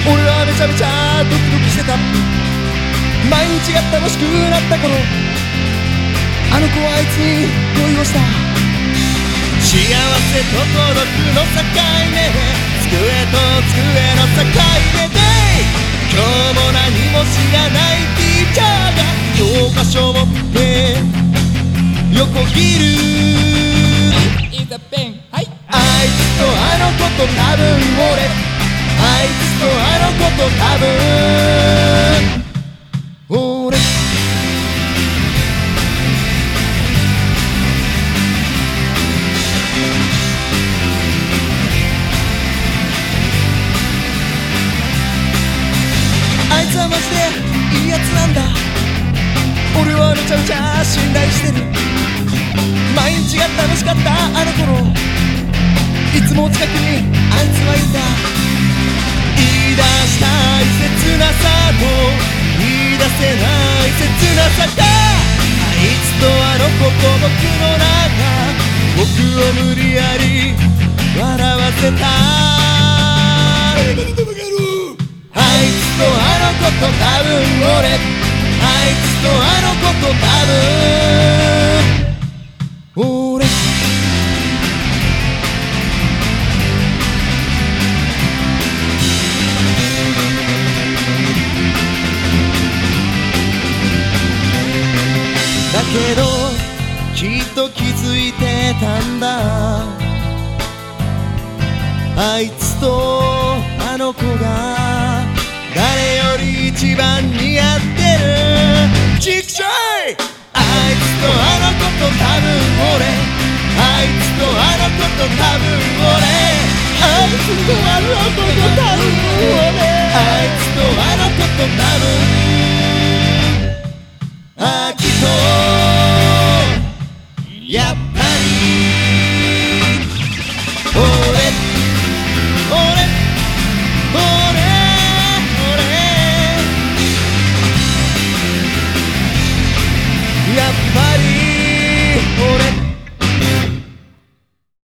俺はめちゃめちゃドキドキしてた。毎日が楽しくなった頃、あの子はあいつに恋をした。幸せと孤独の境目で、机と机の境目で、今日も何も知らないティーチャーが教科書を持って横切る。いざペン、はい。あいつとあの子と多分俺、あいつとあの子と多分俺。あいつはマジでいいやつなんだ。俺はめちゃめちゃ信頼してる。毎日が楽しかったあの頃、いつも近くにあいつはいた。言い出したい切なさと言い出せない切なさが、あいつとあの子と僕の中、僕を無理やり笑わせた。あいつとあの子と多分俺、あいつとあの子と多分俺。だけどきっと気づいてたんだ、あいつとあの子が誰より一番似合ってる。チクショイ。あいつとあの子と多分俺、あいつとあの子と多分俺、あいつとあの子と多分俺、あいつとあの子と多分